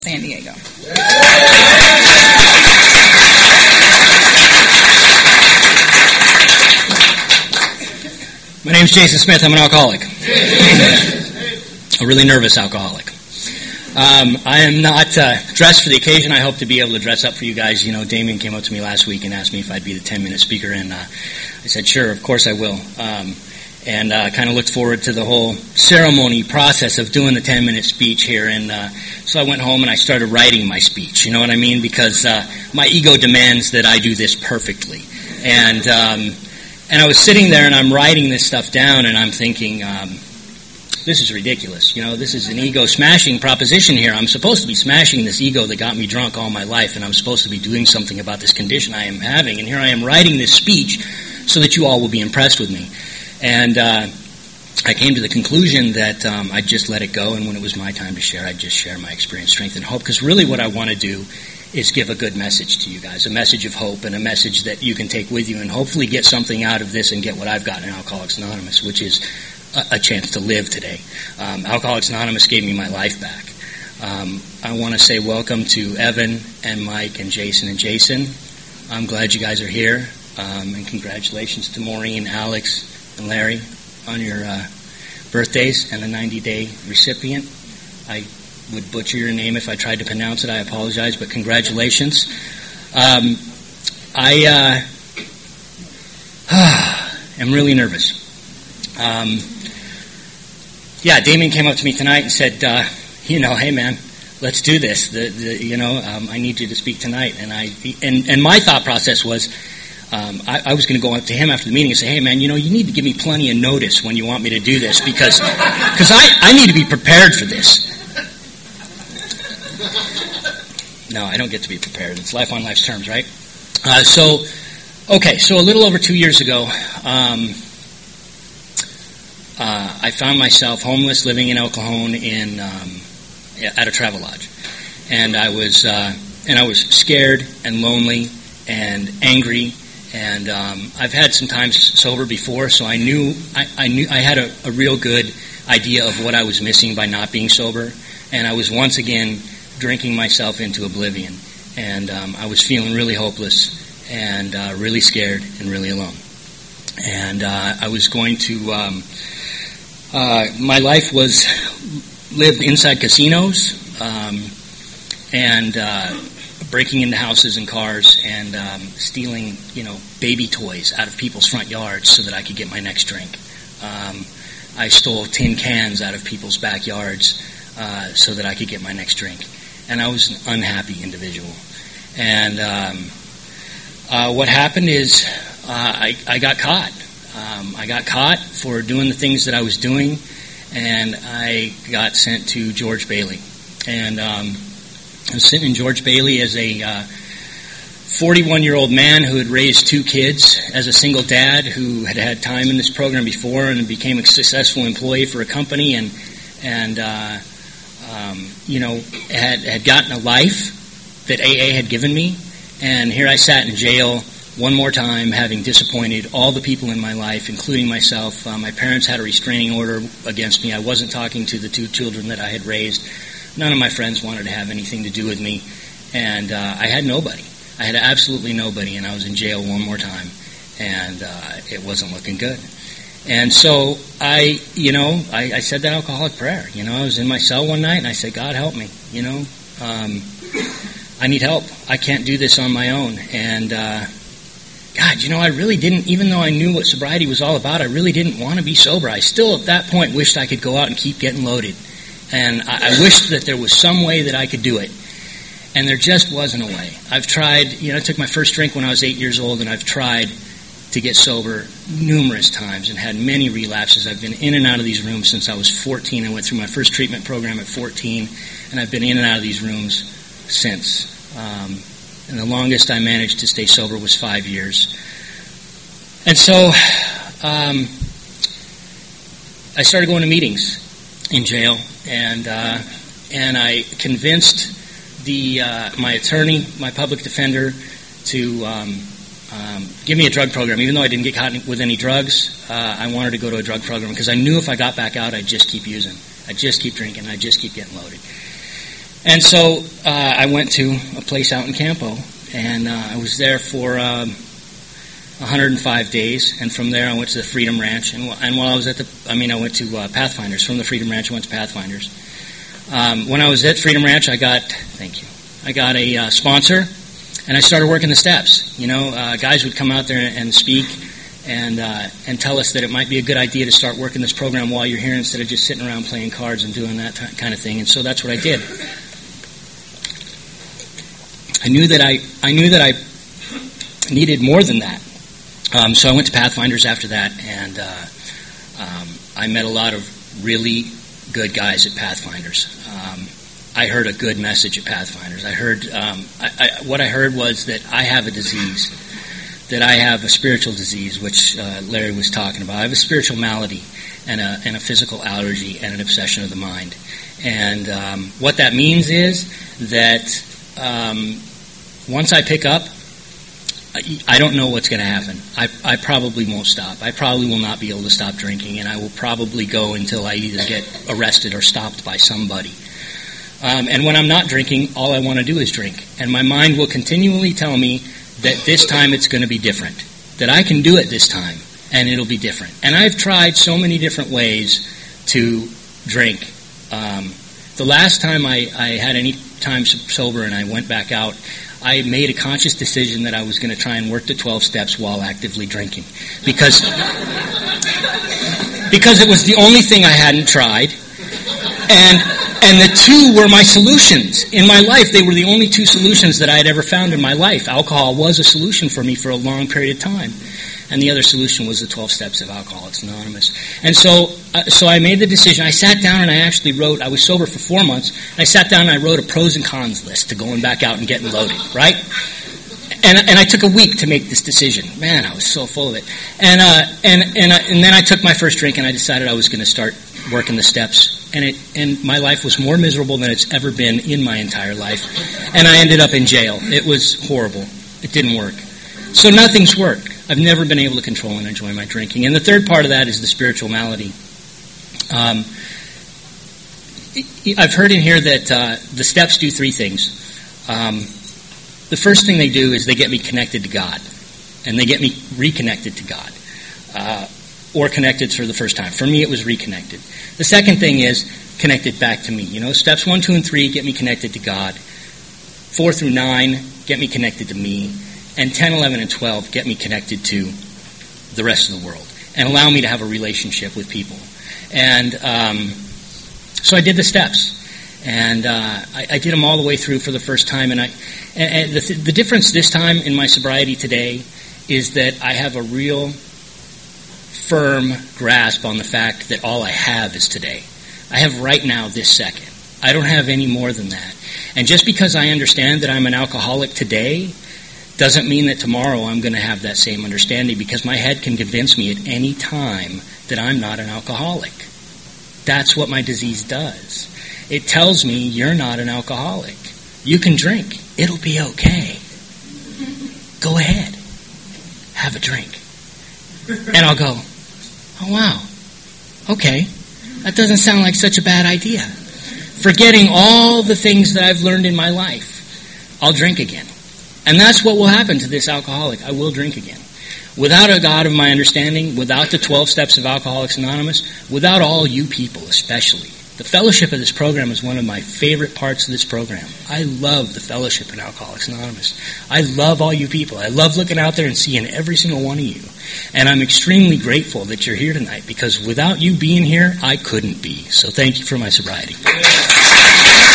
San Diego. My name is Jason Smith. I'm an alcoholic. A really nervous alcoholic. I am not dressed for the occasion. I hope to be able to dress up for you guys. You know, Damien came up to me last week and asked me if I'd be the 10-minute speaker, and I said, sure, of course I will. And kind of looked forward to the whole ceremony process of doing the 10-minute speech here. And so I went home and I started writing my speech, you know what I mean? Because my ego demands that I do this perfectly. And I was sitting there and I'm writing this stuff down and I'm thinking, this is ridiculous. You know, this is an ego-smashing proposition here. I'm supposed to be smashing this ego that got me drunk all my life, and I'm supposed to be doing something about this condition I am having. And here I am writing this speech so that you all will be impressed with me. And I came to the conclusion that I'd just let it go, and when it was my time to share, I'd just share my experience, strength, and hope. Because really what I want to do is give a good message to you guys, a message of hope and a message that you can take with you and hopefully get something out of this and get what I've got in Alcoholics Anonymous, which is a chance to live today. Alcoholics Anonymous gave me my life back. I want to say welcome to Evan and Mike and Jason and Jason. I'm glad you guys are here. And congratulations to Maureen, Alex, and Larry on your birthdays and the 90-day recipient. I would butcher your name if I tried to pronounce it. I apologize, but congratulations. I am really nervous. Damien came up to me tonight and said, hey man, let's do this. I need you to speak tonight. And my thought process was, I was going to go up to him after the meeting and say, hey man, you need to give me plenty of notice when you want me to do this because I need to be prepared for this. No, I don't get to be prepared. It's life on life's terms, right? So a little over 2 years ago, I found myself homeless, living in El Cajon at a travel lodge, and I was scared and lonely and angry. And I've had some times sober before, so I knew I had a real good idea of what I was missing by not being sober. And I was once again drinking myself into oblivion. And I was feeling really hopeless and really scared and really alone. And I was going to... my life was lived inside casinos and breaking into houses and cars and stealing, baby toys out of people's front yards so that I could get my next drink. I stole tin cans out of people's backyards so that I could get my next drink. And I was an unhappy individual. And what happened is I got caught. I got caught for doing the things that I was doing, and I got sent to George Bailey. And I was sitting in George Bailey as a 41-year-old man who had raised 2 kids, as a single dad who had had time in this program before and became a successful employee for a company and had gotten a life that AA had given me. And here I sat in jail one more time, having disappointed all the people in my life, including myself. My parents had a restraining order against me. I wasn't talking to the 2 children that I had raised. None of my friends wanted to have anything to do with me. And I had nobody. I had absolutely nobody, and I was in jail one more time. And it wasn't looking good. And so I said that alcoholic prayer. I was in my cell one night, and I said, God, help me. I need help. I can't do this on my own. And God, I really didn't, even though I knew what sobriety was all about, I really didn't want to be sober. I still, at that point, wished I could go out and keep getting loaded. And I wished that there was some way that I could do it. And there just wasn't a way. I've tried, I took my first drink when I was 8 years old, and I've tried to get sober numerous times and had many relapses. I've been in and out of these rooms since I was 14. I went through my first treatment program at 14, and I've been in and out of these rooms since. And the longest I managed to stay sober was 5 years. And so I started going to meetings in jail, and I convinced my attorney, my public defender, to give me a drug program. Even though I didn't get caught with any drugs, I wanted to go to a drug program because I knew if I got back out, I'd just keep using. I'd just keep drinking. I'd just keep getting loaded. And so I went to a place out in Campo, and I was there for 105 days, and from there I went to the Freedom Ranch, and while I was I went to Pathfinders. From the Freedom Ranch I went to Pathfinders. When I was at Freedom Ranch, I got a sponsor, and I started working the steps. Guys would come out there and speak and tell us that it might be a good idea to start working this program while you're here instead of just sitting around playing cards and doing that kind of thing. And so that's what I did. I knew that I needed more than that. So I went to Pathfinders after that, and I met a lot of really good guys at Pathfinders. I heard a good message at Pathfinders. I heard what I heard was that I have a disease, that I have a spiritual disease, which Larry was talking about. I have a spiritual malady and a physical allergy and an obsession of the mind. And what that means is that once I pick up, I don't know what's going to happen. I probably won't stop. I probably will not be able to stop drinking, and I will probably go until I either get arrested or stopped by somebody. And when I'm not drinking, all I want to do is drink. And my mind will continually tell me that this time it's going to be different, that I can do it this time, and it'll be different. And I've tried so many different ways to drink. The last time I had any time sober and I went back out, I made a conscious decision that I was going to try and work the 12 steps while actively drinking. Because it was the only thing I hadn't tried. And the two were my solutions in my life. They were the only two solutions that I had ever found in my life. Alcohol was a solution for me for a long period of time. And the other solution was the 12 steps of Alcoholics Anonymous. And so I made the decision. I sat down and I actually wrote, I was sober for 4 months, and I sat down and I wrote a pros and cons list to going back out and getting loaded, right? And I took a week to make this decision. Man, I was so full of it. And then I took my first drink and I decided I was going to start working the steps. And my life was more miserable than it's ever been in my entire life. And I ended up in jail. It was horrible. It didn't work. So nothing's worked. I've never been able to control and enjoy my drinking. And the third part of that is the spiritual malady. I've heard in here that the steps do 3 things. The first thing they do is they get me connected to God. And they get me reconnected to God. Or connected for the first time. For me, it was reconnected. The second thing is connected back to me. Steps 1, 2, and 3 get me connected to God. 4 through 9 get me connected to me. And 10, 11, and 12 get me connected to the rest of the world and allow me to have a relationship with people. And so I did the steps. And I did them all the way through for the first time. And the difference this time in my sobriety today is that I have a real firm grasp on the fact that all I have is today. I have right now, this second. I don't have any more than that. And just because I understand that I'm an alcoholic today doesn't mean that tomorrow I'm going to have that same understanding, because my head can convince me at any time that I'm not an alcoholic. That's what my disease does. It tells me you're not an alcoholic. You can drink. It'll be okay. Go ahead. Have a drink. And I'll go, oh wow, okay, that doesn't sound like such a bad idea. Forgetting all the things that I've learned in my life, I'll drink again. And that's what will happen to this alcoholic. I will drink again. Without a God of my understanding, without the 12 steps of Alcoholics Anonymous, without all you people especially. The fellowship of this program is one of my favorite parts of this program. I love the fellowship in Alcoholics Anonymous. I love all you people. I love looking out there and seeing every single one of you. And I'm extremely grateful that you're here tonight, because without you being here, I couldn't be. So thank you for my sobriety.